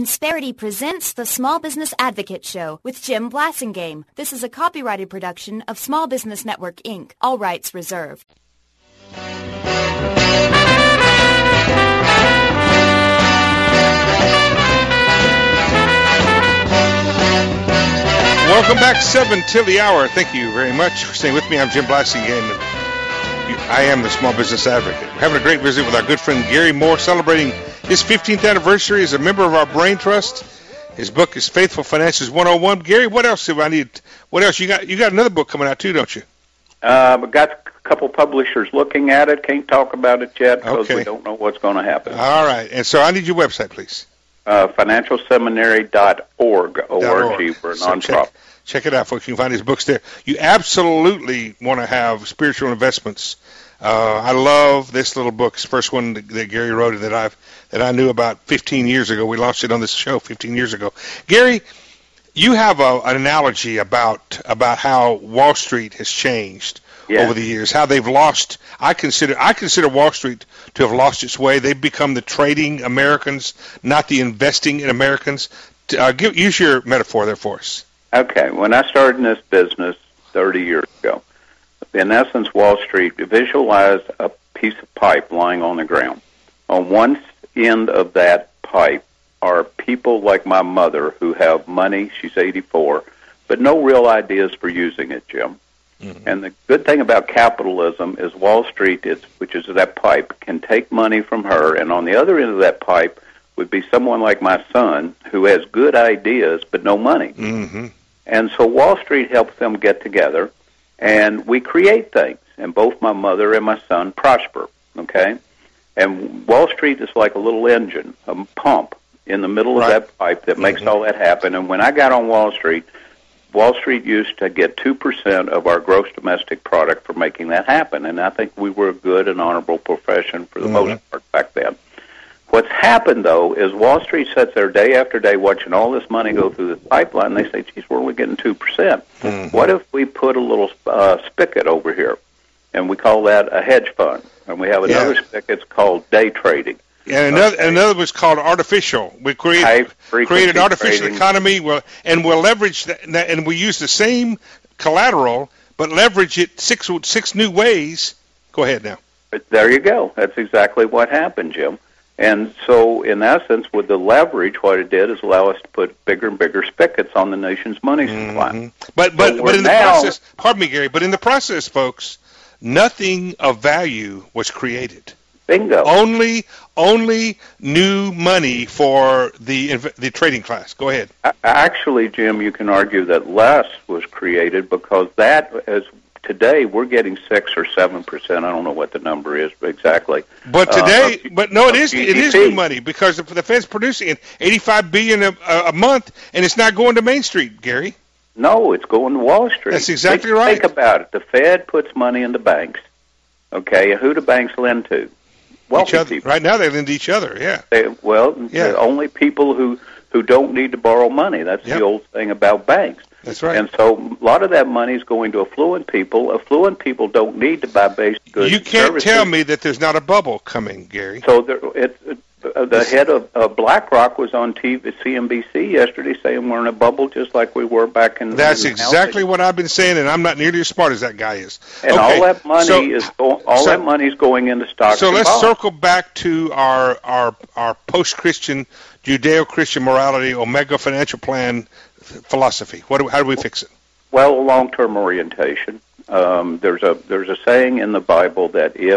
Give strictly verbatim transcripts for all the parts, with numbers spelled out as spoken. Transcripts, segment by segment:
Insperity presents the Small Business Advocate Show with Jim Blasingame. This is a copyrighted production of Small Business Network, Incorporated. All rights reserved. Welcome back, seven till the hour. Thank you very much for staying with me. I'm Jim Blasingame. I am the Small Business Advocate. We're having a great visit with our good friend Gary Moore, celebrating his fifteenth anniversary as a member of our Brain Trust. His book is Faithful Finances one oh one. Gary, what else do I need? What else? You got You got another book coming out too, don't you? Uh, I've got a couple publishers looking at it. Can't talk about it yet because Okay. we don't know what's going to happen. All right. And so I need your website, please. Uh, financial seminary dot org, O R G, we're a So nonprofit. check, check it out, folks. You can find his books there. You absolutely want to have spiritual investments. Uh, I love this little book. It's the first one that, that Gary wrote that I've that I knew about fifteen years ago. We launched it on this show fifteen years ago. Gary, you have a, an analogy about about how Wall Street has changed Yeah. over the years. How they've lost. I consider I consider Wall Street to have lost its way. They've become the trading Americans, not the investing in Americans. Uh, give, use your metaphor there for us. Okay, when I started in this business thirty years ago, in essence, Wall Street, visualized a piece of pipe lying on the ground. On one end of that pipe are people like my mother who have money, she's eighty-four, but no real ideas for using it, Jim. Mm-hmm. And the good thing about capitalism is Wall Street, is, which is that pipe, can take money from her, and on the other end of that pipe would be someone like my son who has good ideas but no money. Mm-hmm. And so Wall Street helps them get together, and we create things, and both my mother and my son prosper, okay? And Wall Street is like a little engine, a pump in the middle Right. of that pipe that makes Mm-hmm. all that happen. And when I got on Wall Street, Wall Street used to get two percent of our gross domestic product for making that happen, and I think we were a good and honorable profession for the Mm-hmm. most part back then. What's happened, though, is Wall Street sits there day after day watching all this money go through this pipeline, and they say, geez, we're only getting two percent. Mm-hmm. What if we put a little uh, spigot over here, and we call that a hedge fund, and we have another Yeah. spigot called day trading. And another Okay. another was called artificial. We High created frequency created artificial trading. economy, well, and we'll leverage that, and we use the same collateral, but leverage it six six new ways. Go ahead now. But there you go. That's exactly what happened, Jim. And so, in essence, with the leverage, what it did is allow us to put bigger and bigger spigots on the nation's money supply. Mhm. But but So but we're in the now- process, pardon me, Gary, but in the process, folks, nothing of value was created. Bingo. Only only new money for the inv- the trading class. Go ahead. A- Actually, Jim, you can argue that less was created because that, as today, we're getting six or seven percent. I don't know what the number is exactly. But Uh, today, of- but no, it of is it G D is P. new money because the, the Fed's producing eighty-five billion a, a month, and it's not going to Main Street, Gary. No, it's going to Wall Street. That's exactly think, right. Think about it. The Fed puts money into banks. Okay, and who do banks lend to? Wealthy Each other. people. Right now, they lend to each other. Yeah. They, well, Yeah. the only people who, who don't need to borrow money. That's Yep. the old thing about banks. That's right. And so a lot of that money is going to affluent people. Affluent people don't need to buy basic goods. You and can't services. tell me that there's not a bubble coming, Gary. So there, it, it, uh, the head of uh, BlackRock was on T V, C N B C yesterday saying we're in a bubble just like we were back in. That's in exactly housing. what I've been saying, and I'm not nearly as smart as that guy is. And okay. all that money so, is go, all so- that money is going into stocks. So and let's bonds. circle back to our our our post-Christian, Judeo-Christian morality, Omega financial plan philosophy. What do, how do we fix it? Well, long-term orientation. Um, there's a there's a saying in the Bible that if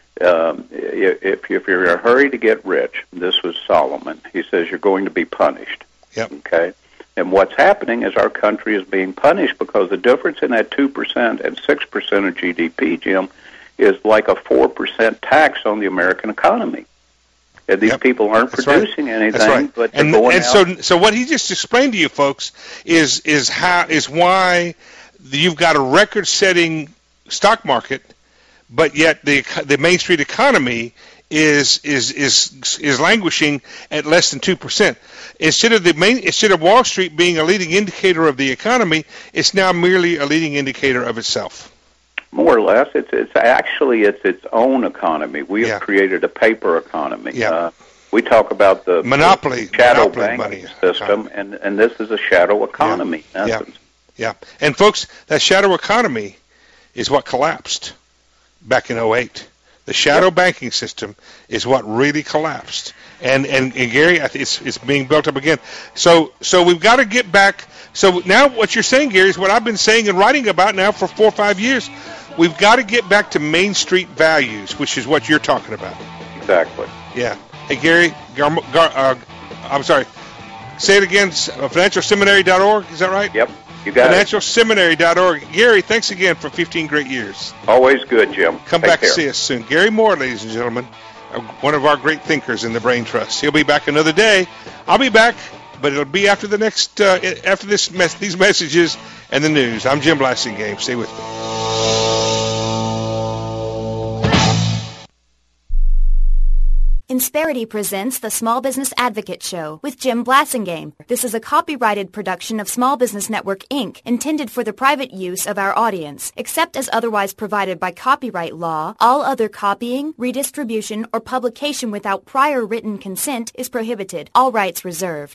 um, if if you're in a hurry to get rich, this was Solomon. He says you're going to be punished. Yep. Okay. And what's happening is our country is being punished because the difference in that two percent and six percent of G D P, Jim, is like a four percent tax on the American economy. And these Yep. people aren't That's producing right. anything, That's right. but they're and going and out. so so what he just explained to you folks is is how is why you've got a record-setting stock market, but yet the the Main Street economy is is is is languishing at less than two percent. Instead of the main instead of Wall Street being a leading indicator of the economy, it's now merely a leading indicator of itself. More or less, it's it's actually it's its own economy. We have Yeah. created a paper economy. Yeah. Uh, We talk about the monopoly the shadow monopoly banking money system, and, and this is a shadow economy. Yeah. In yeah, essence. yeah. And folks, that shadow economy is what collapsed back in oh eight. The shadow yep. banking system is what really collapsed. And, and, and Gary, I think it's, it's being built up again. So so we've got to get back. So now what you're saying, Gary, is what I've been saying and writing about now for four or five years. We've got to get back to Main Street values, which is what you're talking about. Exactly. Yeah. Hey, Gary, Gar, Gar, uh, I'm sorry. Say it again, financial seminary dot org. Is that right? Yep. You got financial seminary dot org. Gary, thanks again for fifteen great years. Always good, Jim. Come Take back care. to see us soon. Gary Moore, ladies and gentlemen, one of our great thinkers in the Brain Trust. He'll be back another day. I'll be back, but it'll be after the next, uh, after this mess, these messages and the news. I'm Jim Blasingame. Stay with me. Insperity presents the Small Business Advocate Show with Jim Blasingame. This is a copyrighted production of Small Business Network, Incorporated, intended for the private use of our audience. Except as otherwise provided by copyright law, all other copying, redistribution, or publication without prior written consent is prohibited. All rights reserved.